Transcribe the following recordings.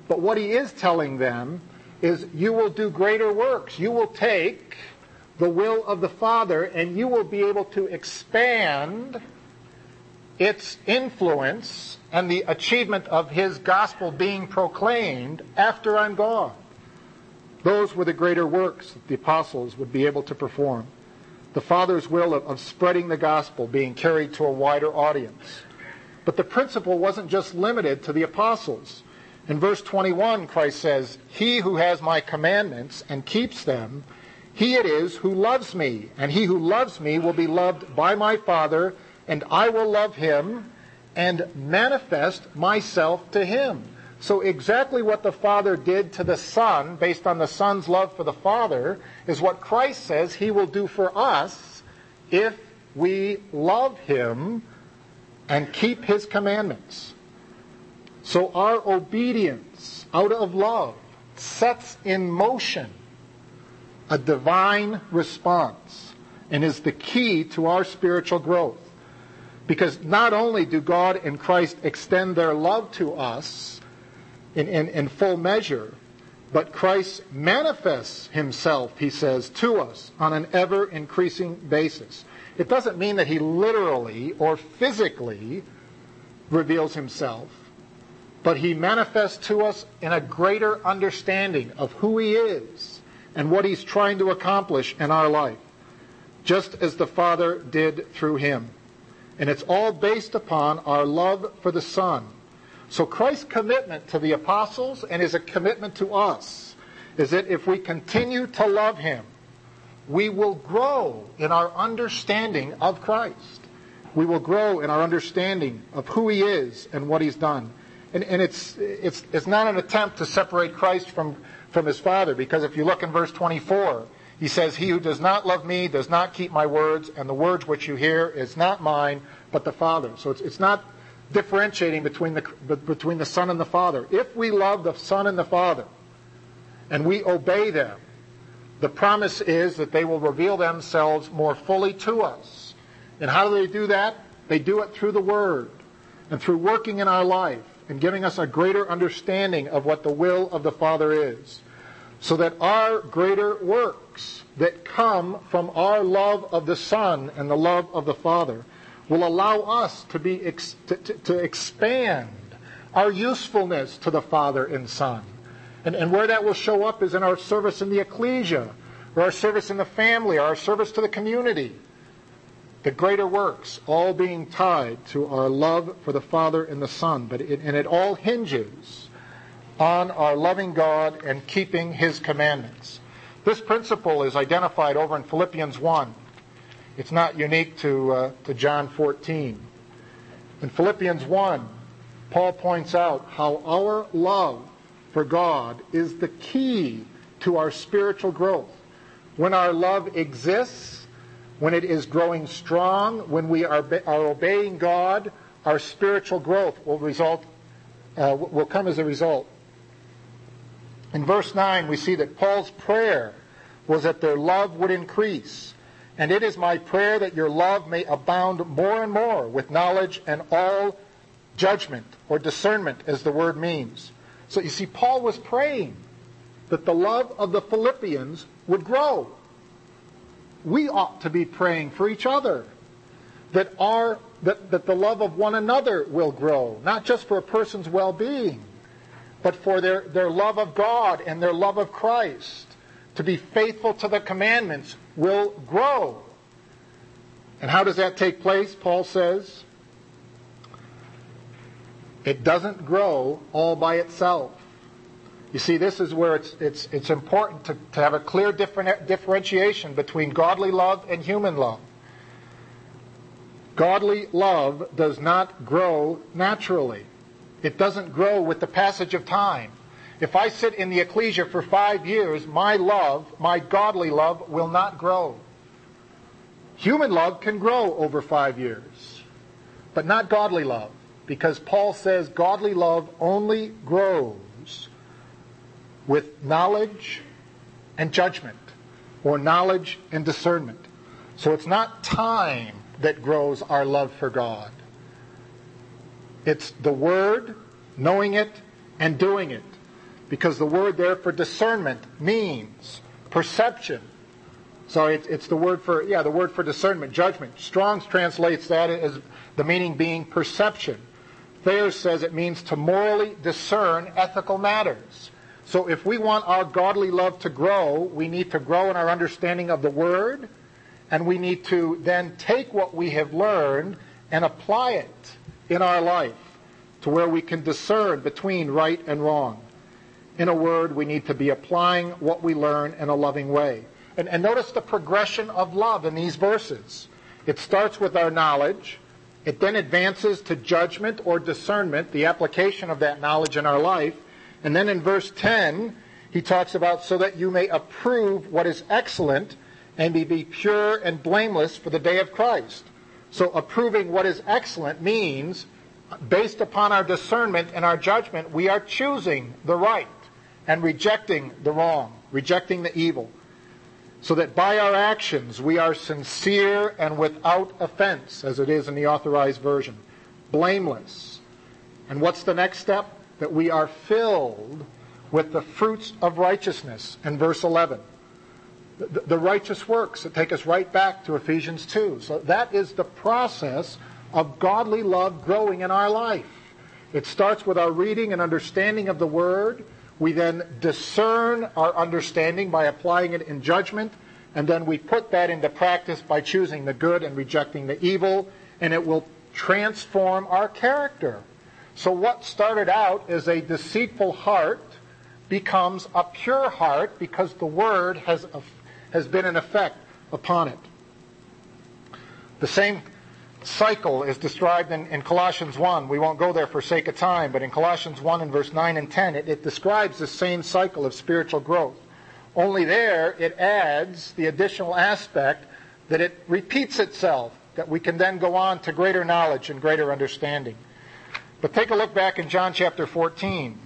But what he is telling them is, you will do greater works. You will take the will of the Father and you will be able to expand its influence and the achievement of his gospel being proclaimed after I'm gone. Those were the greater works that the apostles would be able to perform. The Father's will of spreading the gospel being carried to a wider audience. But the principle wasn't just limited to the apostles. In verse 21, Christ says, "He who has my commandments and keeps them, he it is who loves me, and he who loves me will be loved by my Father, and I will love him and manifest myself to him." So exactly what the Father did to the Son, based on the Son's love for the Father, is what Christ says he will do for us if we love him and keep his commandments. So our obedience out of love sets in motion a divine response and is the key to our spiritual growth. Because not only do God and Christ extend their love to us in full measure, but Christ manifests himself, he says, to us on an ever-increasing basis. It doesn't mean that he literally or physically reveals himself, but he manifests to us in a greater understanding of who he is and what he's trying to accomplish in our life, just as the Father did through him. And it's all based upon our love for the Son. So Christ's commitment to the apostles and his commitment to us is that if we continue to love him, we will grow in our understanding of Christ. We will grow in our understanding of who he is and what he's done. And it's not an attempt to separate Christ from his Father, because if you look in verse 24, he says, "He who does not love me does not keep my words, and the words which you hear is not mine, but the Father." So it's not differentiating between the Son and the Father. If we love the Son and the Father, and we obey them, the promise is that they will reveal themselves more fully to us. And how do they do that? They do it through the Word and through working in our life and giving us a greater understanding of what the will of the Father is, so that our greater works that come from our love of the Son and the love of the Father will allow us to expand our usefulness to the Father and Son. And where that will show up is in our service in the ecclesia, or our service in the family, or our service to the community. The greater works all being tied to our love for the Father and the Son. And it all hinges on our loving God and keeping his commandments. This principle is identified over in Philippians 1. It's not unique to John 14. In Philippians 1, Paul points out how our love for God is the key to our spiritual growth. When our love exists, when it is growing strong, when we are obeying God, our spiritual growth will come as a result. In verse 9, we see that Paul's prayer was that their love would increase. "And it is my prayer that your love may abound more and more with knowledge and all judgment," or discernment as the word means. So you see, Paul was praying that the love of the Philippians would grow. We ought to be praying for each other, that the love of one another will grow, not just for a person's well-being, but for their love of God and their love of Christ. To be faithful to the commandments will grow. And how does that take place? Paul says, it doesn't grow all by itself. You see, this is where it's important to have a clear differentiation between godly love and human love. Godly love does not grow naturally. It doesn't grow with the passage of time. If I sit in the ecclesia for 5 years, my godly love, will not grow. Human love can grow over 5 years, but not godly love, because Paul says godly love only grows with knowledge and judgment, or knowledge and discernment. So it's not time that grows our love for God. It's the Word, knowing it, and doing it. because the word there for discernment means perception. So it's the word for discernment, judgment. Strong's translates that as the meaning being perception. Thayer says it means to morally discern ethical matters. So if we want our godly love to grow, we need to grow in our understanding of the Word, and we need to then take what we have learned and apply it in our life to where we can discern between right and wrong. In a word, we need to be applying what we learn in a loving way. And notice the progression of love in these verses. It starts with our knowledge. It then advances to judgment or discernment, the application of that knowledge in our life. And then in verse 10, he talks about so that you may approve what is excellent and be pure and blameless for the day of Christ. So approving what is excellent means, based upon our discernment and our judgment, we are choosing the right and rejecting the wrong, rejecting the evil. So that by our actions we are sincere and without offense, as it is in the Authorized Version. Blameless. And what's the next step? That we are filled with the fruits of righteousness in verse 11. The righteous works that take us right back to Ephesians 2. So that is the process of godly love growing in our life. It starts with our reading and understanding of the Word. We then discern our understanding by applying it in judgment, and then we put that into practice by choosing the good and rejecting the evil, and it will transform our character. So what started out as a deceitful heart becomes a pure heart because the Word has been in effect upon it. The same cycle is described in Colossians 1. We won't go there for sake of time, but in Colossians 1 and verse 9 and 10, it describes the same cycle of spiritual growth. Only there it adds the additional aspect that it repeats itself, that we can then go on to greater knowledge and greater understanding. But take a look back in John chapter 14,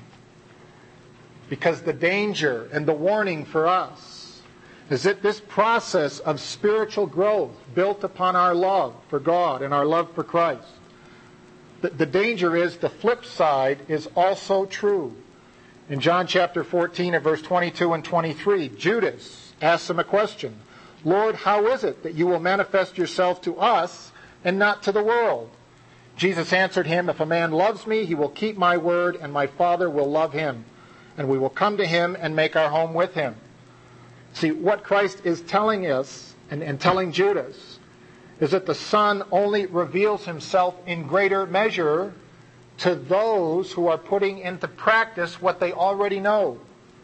because the danger and the warning for us is that this process of spiritual growth built upon our love for God and our love for Christ, the danger is the flip side is also true. In John chapter 14 and verse 22 and 23, Judas asks him a question. Lord, how is it that you will manifest yourself to us and not to the world? Jesus answered him, if a man loves me, he will keep my word, and my Father will love him, and we will come to him and make our home with him. See, what Christ is telling us and telling Judas is that the Son only reveals himself in greater measure to those who are putting into practice what they already know.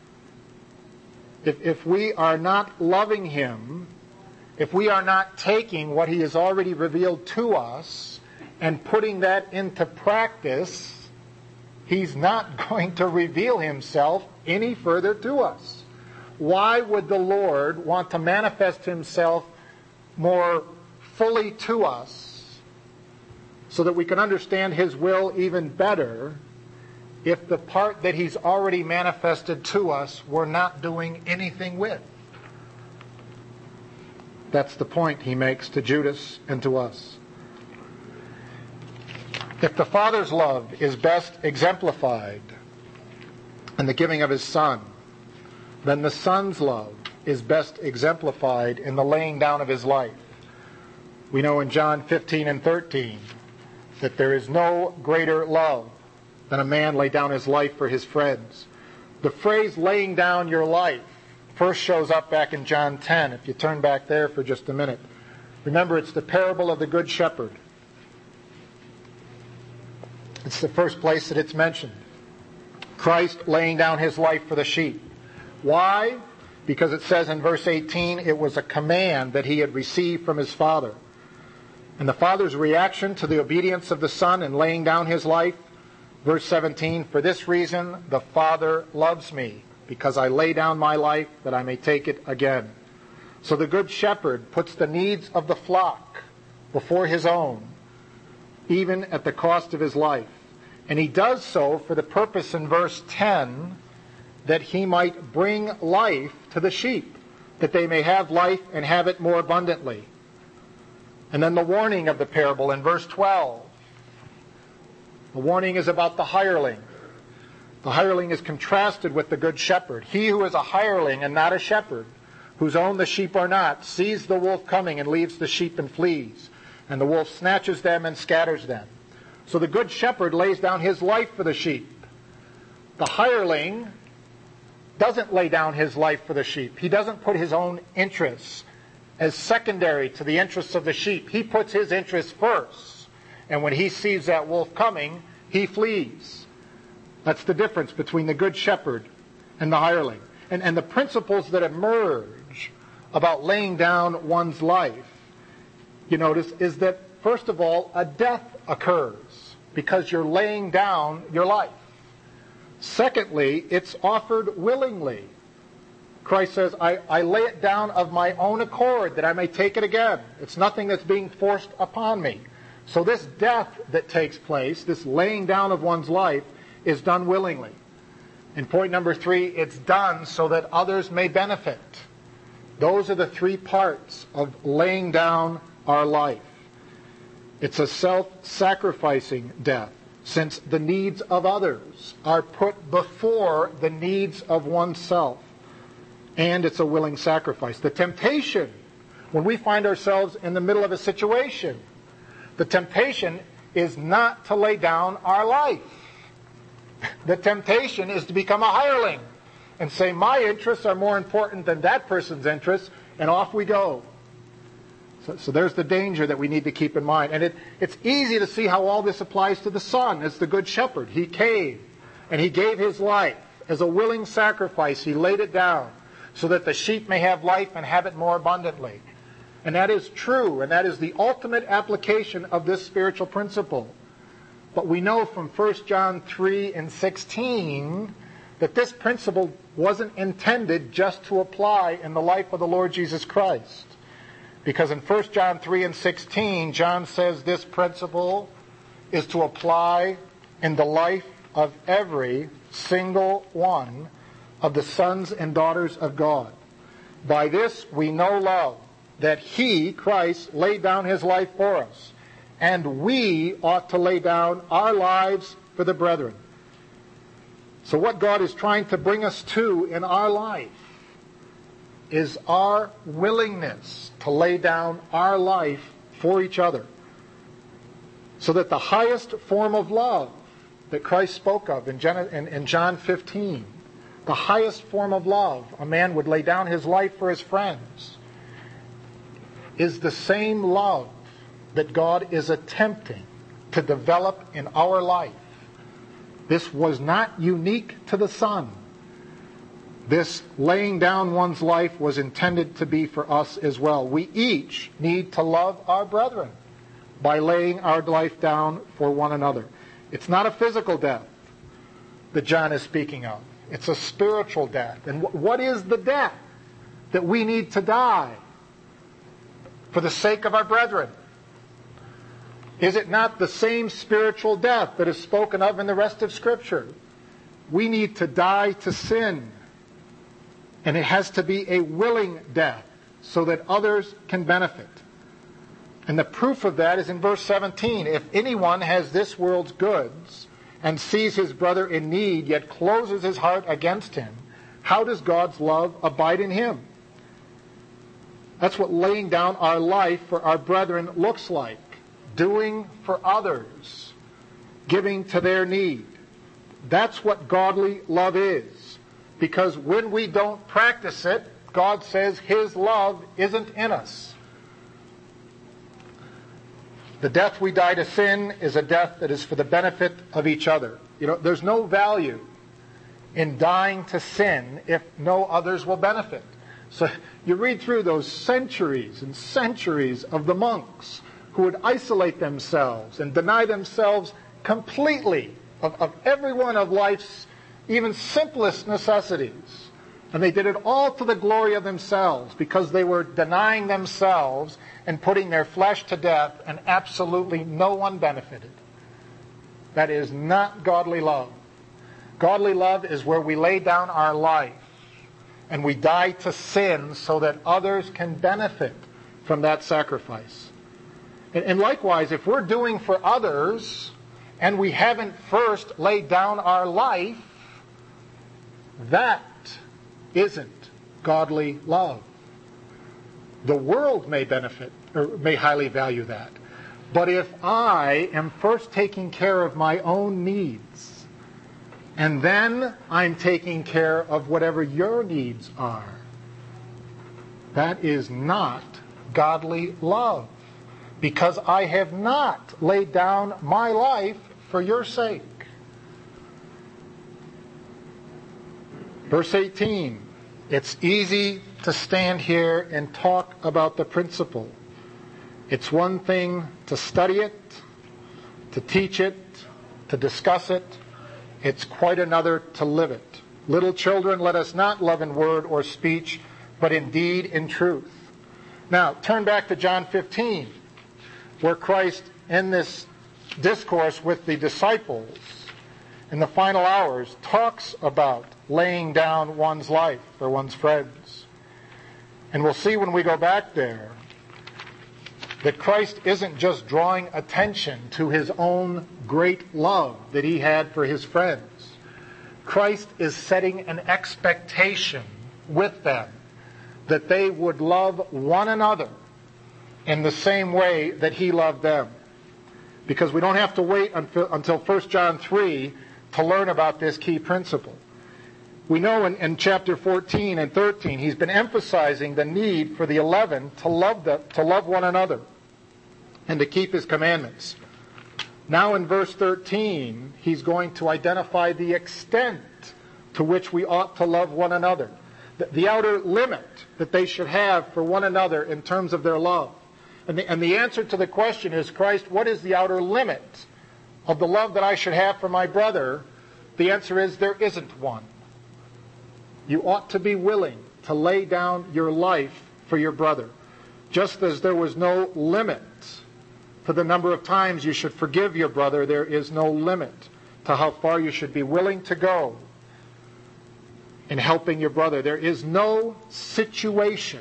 If we are not loving him, if we are not taking what he has already revealed to us and putting that into practice, he's not going to reveal himself any further to us. Why would the Lord want to manifest himself more fully to us so that we can understand his will even better if the part that he's already manifested to us we're not doing anything with? That's the point he makes to Judas and to us. If the Father's love is best exemplified in the giving of his Son, then the Son's love is best exemplified in the laying down of his life. We know in John 15 and 13 that there is no greater love than a man lay down his life for his friends. The phrase laying down your life first shows up back in John 10. If you turn back there for just a minute. Remember, it's the parable of the Good Shepherd. It's the first place that it's mentioned. Christ laying down his life for the sheep. Why? Because it says in verse 18, it was a command that he had received from his Father. And the Father's reaction to the obedience of the Son in laying down his life, verse 17, for this reason the Father loves me, because I lay down my life that I may take it again. So the Good Shepherd puts the needs of the flock before his own, even at the cost of his life. And he does so for the purpose in verse 10 that he might bring life to the sheep, that they may have life and have it more abundantly. And then the warning of the parable in verse 12. The warning is about the hireling. The hireling is contrasted with the good shepherd. He who is a hireling and not a shepherd, whose own the sheep are not, sees the wolf coming and leaves the sheep and flees. And the wolf snatches them and scatters them. So the good shepherd lays down his life for the sheep. The hireling doesn't lay down his life for the sheep. He doesn't put his own interests as secondary to the interests of the sheep. He puts his interests first. And when he sees that wolf coming, he flees. That's the difference between the good shepherd and the hireling. And the principles that emerge about laying down one's life, you notice, is that, first of all, a death occurs because you're laying down your life. Secondly, it's offered willingly. Christ says, I lay it down of my own accord that I may take it again. It's nothing that's being forced upon me. So this death that takes place, this laying down of one's life, is done willingly. And point number 3, it's done so that others may benefit. Those are the 3 parts of laying down our life. It's a self-sacrificing death, since the needs of others are put before the needs of oneself. And it's a willing sacrifice. The temptation, when we find ourselves in the middle of a situation, the temptation is not to lay down our life. The temptation is to become a hireling and say, my interests are more important than that person's interests, and off we go. So there's the danger that we need to keep in mind. And it's easy to see how all this applies to the Son as the Good Shepherd. He came and he gave his life as a willing sacrifice. He laid it down so that the sheep may have life and have it more abundantly. And that is true, and that is the ultimate application of this spiritual principle. But we know from 1 John 3:16 that this principle wasn't intended just to apply in the life of the Lord Jesus Christ. Because in 1 John 3:16, John says this principle is to apply in the life of every single one of the sons and daughters of God. By this we know love, that he, Christ, laid down his life for us, and we ought to lay down our lives for the brethren. So what God is trying to bring us to in our life is our willingness to lay down our life for each other. So that the highest form of love that Christ spoke of in John 15, the highest form of love, a man would lay down his life for his friends, is the same love that God is attempting to develop in our life. This was not unique to the Son. This laying down one's life was intended to be for us as well. We each need to love our brethren by laying our life down for one another. It's not a physical death that John is speaking of. It's a spiritual death. And what is the death that we need to die for the sake of our brethren? Is it not the same spiritual death that is spoken of in the rest of Scripture? We need to die to sin. And it has to be a willing death so that others can benefit. And the proof of that is in verse 17. If anyone has this world's goods and sees his brother in need, yet closes his heart against him, how does God's love abide in him? That's what laying down our life for our brethren looks like. Doing for others. Giving to their need. That's what godly love is. Because when we don't practice it, God says his love isn't in us. The death we die to sin is a death that is for the benefit of each other. You know, there's no value in dying to sin if no others will benefit. So you read through those centuries and centuries of the monks who would isolate themselves and deny themselves completely of every one of life's even simplest necessities. And they did it all to the glory of themselves because they were denying themselves and putting their flesh to death, and absolutely no one benefited. That is not godly love. Godly love is where we lay down our life and we die to sin so that others can benefit from that sacrifice. And likewise, if we're doing for others and we haven't first laid down our life, That isn't godly love. The world may benefit or may highly value that. But if I am first taking care of my own needs, and then I'm taking care of whatever your needs are, that is not godly love, because I have not laid down my life for your sake. Verse 18, it's easy to stand here and talk about the principle. It's one thing to study it, to teach it, to discuss it. It's quite another to live it. Little children, let us not love in word or speech, but in deed, in truth. Now, turn back to John 15, where Christ, in this discourse with the disciples in the final hours, talks about laying down one's life for one's friends. And we'll see when we go back there that Christ isn't just drawing attention to his own great love that he had for his friends. Christ is setting an expectation with them that they would love one another in the same way that he loved them. Because we don't have to wait until 1 John 3 to learn about this key principle. We know in chapter 14 and 13, he's been emphasizing the need for the 11 to love one another and to keep his commandments. Now in verse 13, he's going to identify the extent to which we ought to love one another, the outer limit that they should have for one another in terms of their love. And the answer to the question is, Christ, what is the outer limit of the love that I should have for my brother? The answer is, there isn't one. You ought to be willing to lay down your life for your brother, just as there was no limit to the number of times you should forgive your brother. There is no limit to how far you should be willing to go in helping your brother. There is no situation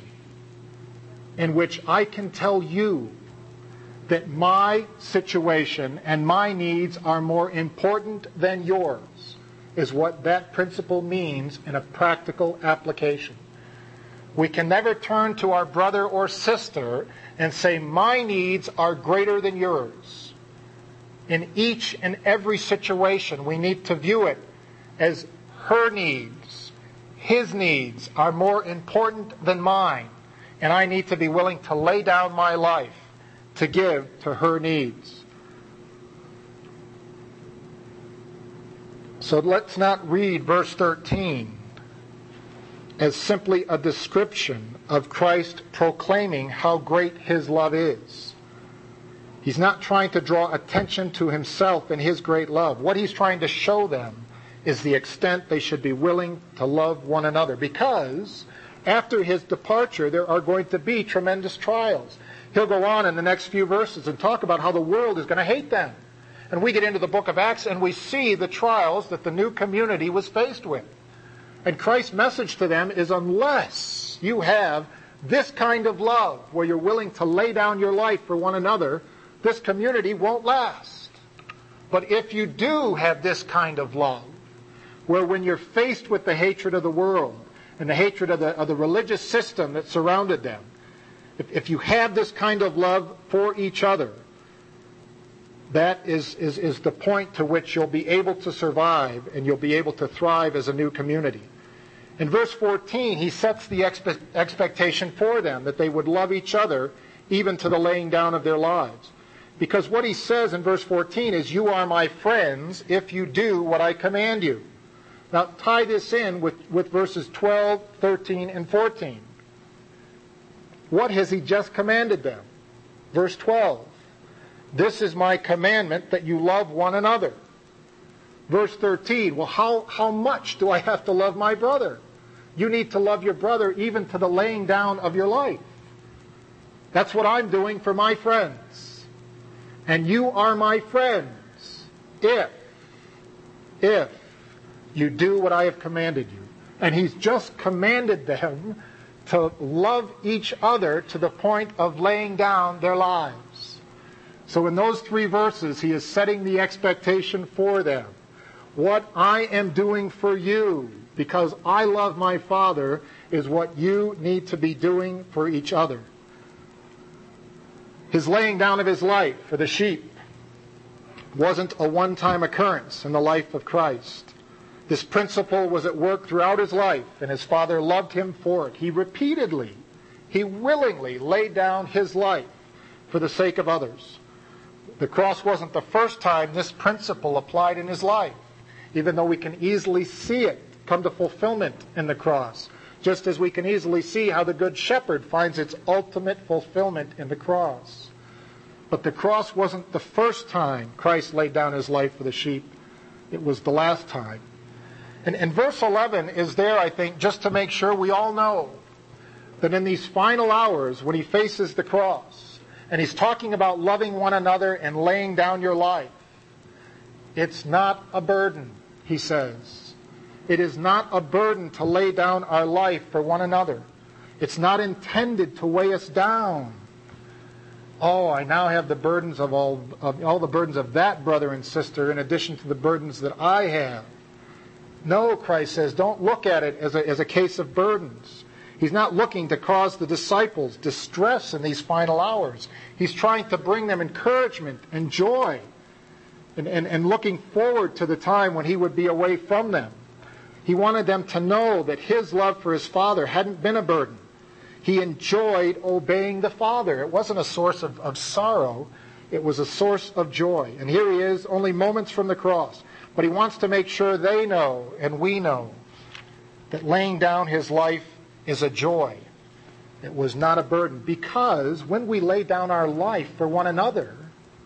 in which I can tell you that my situation and my needs are more important than yours, is what that principle means in a practical application. We can never turn to our brother or sister and say, my needs are greater than yours. In each and every situation, we need to view it as her needs, his needs are more important than mine, and I need to be willing to lay down my life to give to her needs. So let's not read verse 13 as simply a description of Christ proclaiming how great his love is. He's not trying to draw attention to himself and his great love. What he's trying to show them is the extent they should be willing to love one another, because after his departure there are going to be tremendous trials. He'll go on in the next few verses and talk about how the world is going to hate them. And we get into the book of Acts and we see the trials that the new community was faced with. And Christ's message to them is, unless you have this kind of love where you're willing to lay down your life for one another, this community won't last. But if you do have this kind of love, where when you're faced with the hatred of the world and the hatred of the religious system that surrounded them, if you have this kind of love for each other, that is the point to which you'll be able to survive and you'll be able to thrive as a new community. In verse 14, he sets the expectation for them that they would love each other even to the laying down of their lives. Because what he says in verse 14 is, you are my friends if you do what I command you. Now tie this in with verses 12, 13, and 14. What has he just commanded them? Verse 12. This is my commandment, that you love one another. Verse 13, well, how much do I have to love my brother? You need to love your brother even to the laying down of your life. That's what I'm doing for my friends. And you are my friends if you do what I have commanded you. And he's just commanded them to love each other to the point of laying down their lives. So in those 3 verses, he is setting the expectation for them. What I am doing for you because I love my Father, is what you need to be doing for each other. His laying down of his life for the sheep wasn't a one-time occurrence in the life of Christ. This principle was at work throughout his life, and his Father loved him for it. He willingly laid down his life for the sake of others. The cross wasn't the first time this principle applied in his life, even though we can easily see it come to fulfillment in the cross, just as we can easily see how the Good Shepherd finds its ultimate fulfillment in the cross. But the cross wasn't the first time Christ laid down his life for the sheep. It was the last time. And verse 11 is there, I think, just to make sure we all know that in these final hours when he faces the cross, and he's talking about loving one another and laying down your life, it's not a burden, he says. It is not a burden to lay down our life for one another. It's not intended to weigh us down. Oh, I now have the burdens of all the burdens of that brother and sister in addition to the burdens that I have. No, Christ says, don't look at it as a case of burdens. He's not looking to cause the disciples distress in these final hours. He's trying to bring them encouragement and joy and looking forward to the time when he would be away from them. He wanted them to know that his love for his Father hadn't been a burden. He enjoyed obeying the Father. It wasn't a source of sorrow. It was a source of joy. And here he is, only moments from the cross. But he wants to make sure they know and we know that laying down his life is a joy. It was not a burden. Because when we lay down our life for one another,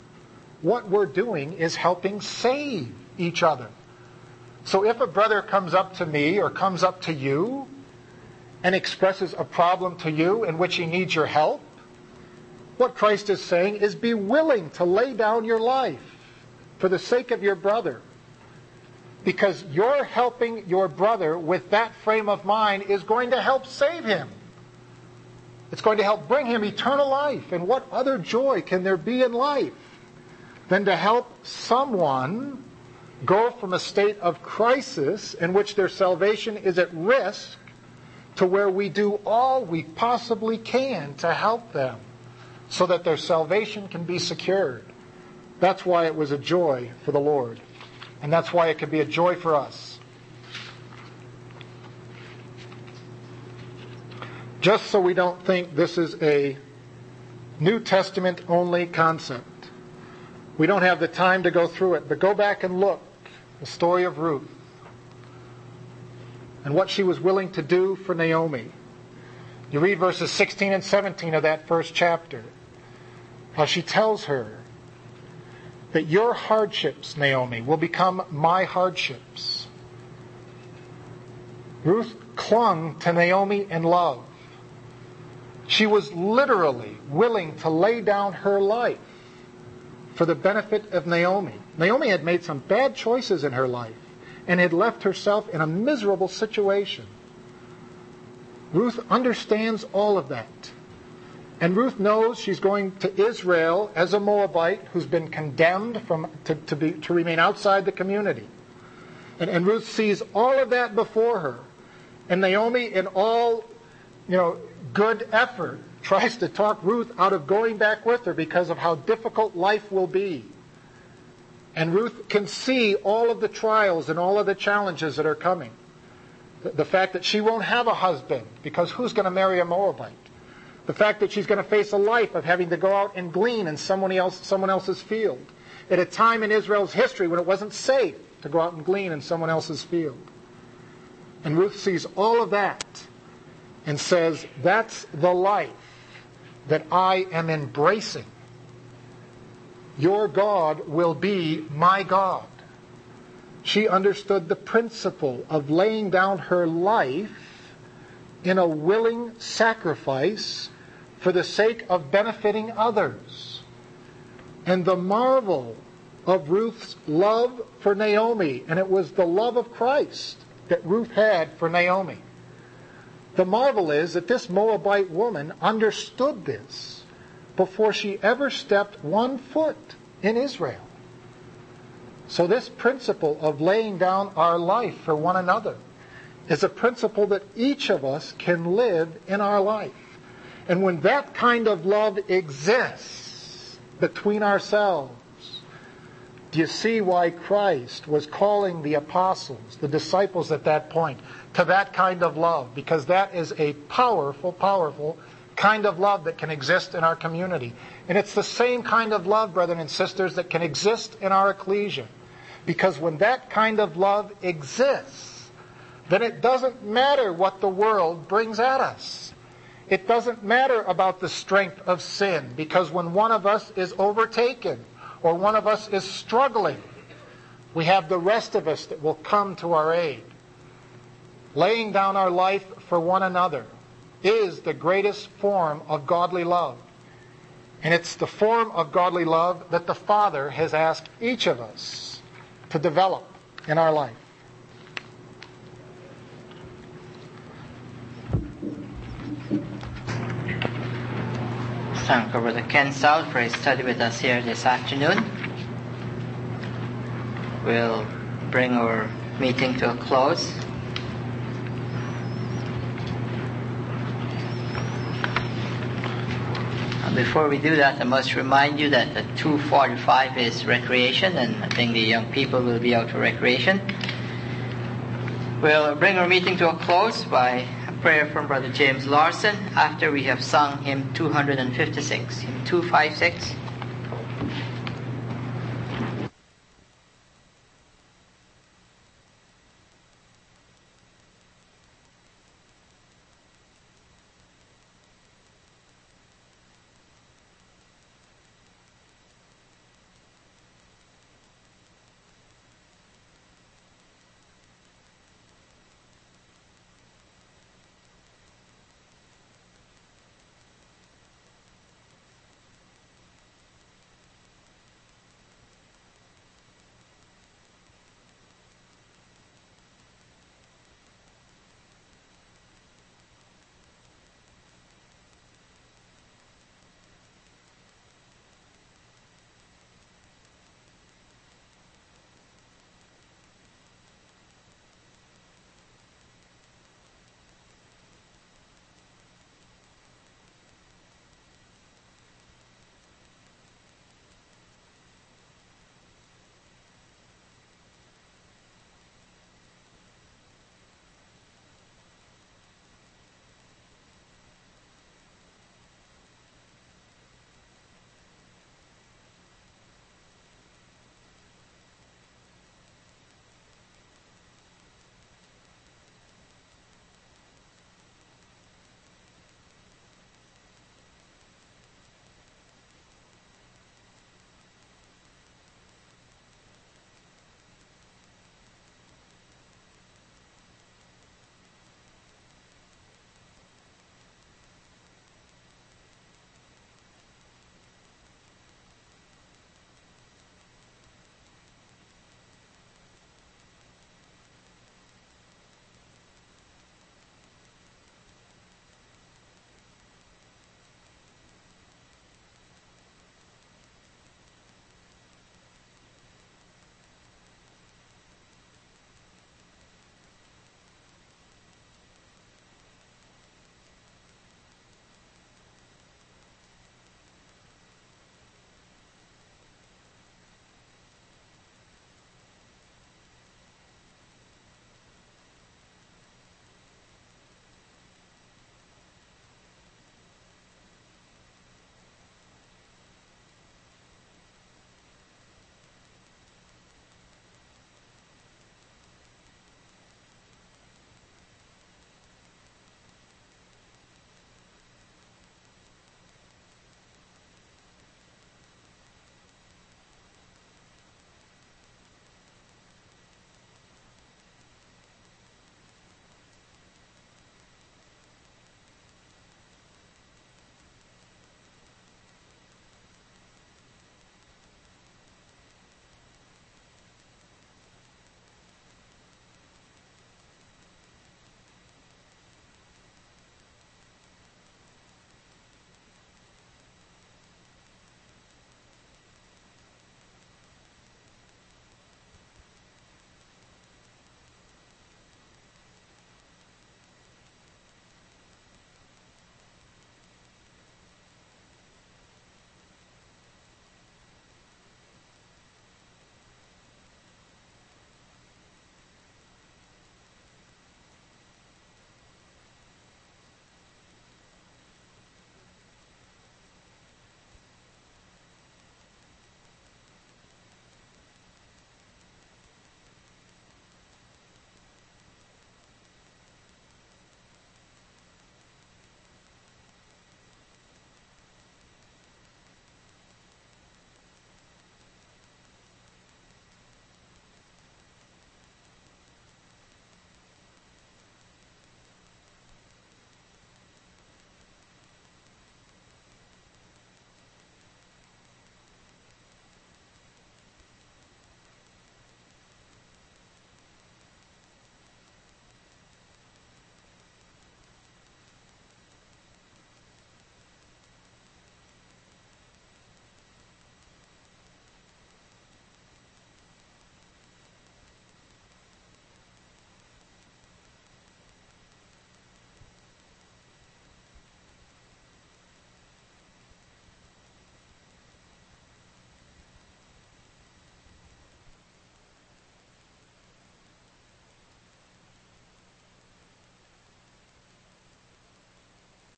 what we're doing is helping save each other. So if a brother comes up to me or comes up to you and expresses a problem to you in which he needs your help, what Christ is saying is be willing to lay down your life for the sake of your brother. Because you're helping your brother with that frame of mind is going to help save him. It's going to help bring him eternal life. And what other joy can there be in life than to help someone go from a state of crisis in which their salvation is at risk to where we do all we possibly can to help them so that their salvation can be secured. That's why it was a joy for the Lord. And that's why it could be a joy for us. Just so we don't think this is a New Testament only concept. We don't have the time to go through it, but go back and look the story of Ruth and what she was willing to do for Naomi. You read verses 16 and 17 of that first chapter. How she tells her that your hardships, Naomi, will become my hardships. Ruth clung to Naomi in love. She was literally willing to lay down her life for the benefit of Naomi. Naomi had made some bad choices in her life and had left herself in a miserable situation. Ruth understands all of that. And Ruth knows she's going to Israel as a Moabite who's been condemned to remain outside the community. And Ruth sees all of that before her. And Naomi, in all good effort, tries to talk Ruth out of going back with her because of how difficult life will be. And Ruth can see all of the trials and all of the challenges that are coming. The fact that she won't have a husband, because who's going to marry a Moabite? The fact that she's going to face a life of having to go out and glean in someone else's field. At a time in Israel's history when it wasn't safe to go out and glean in someone else's field. And Ruth sees all of that and says, that's the life that I am embracing. Your God will be my God. She understood the principle of laying down her life in a willing sacrifice for the sake of benefiting others. And the marvel of Ruth's love for Naomi, and it was the love of Christ that Ruth had for Naomi. The marvel is that this Moabite woman understood this before she ever stepped one foot in Israel. So this principle of laying down our life for one another is a principle that each of us can live in our life. And when that kind of love exists between ourselves, do you see why Christ was calling the apostles, the disciples at that point, to that kind of love? Because that is a powerful, powerful kind of love that can exist in our community. And it's the same kind of love, brethren and sisters, that can exist in our ecclesia. Because when that kind of love exists, then it doesn't matter what the world brings at us. It doesn't matter about the strength of sin, because when one of us is overtaken or one of us is struggling, we have the rest of us that will come to our aid. Laying down our life for one another is the greatest form of godly love. And it's the form of godly love that the Father has asked each of us to develop in our life. Thank Brother Ken South for his study with us here this afternoon. We'll bring our meeting to a close. Before we do that, I must remind you that at 2:45 is recreation, and I think the young people will be out for recreation. We'll bring our meeting to a close by a prayer from Brother James Larson after we have sung hymn 256, hymn 256.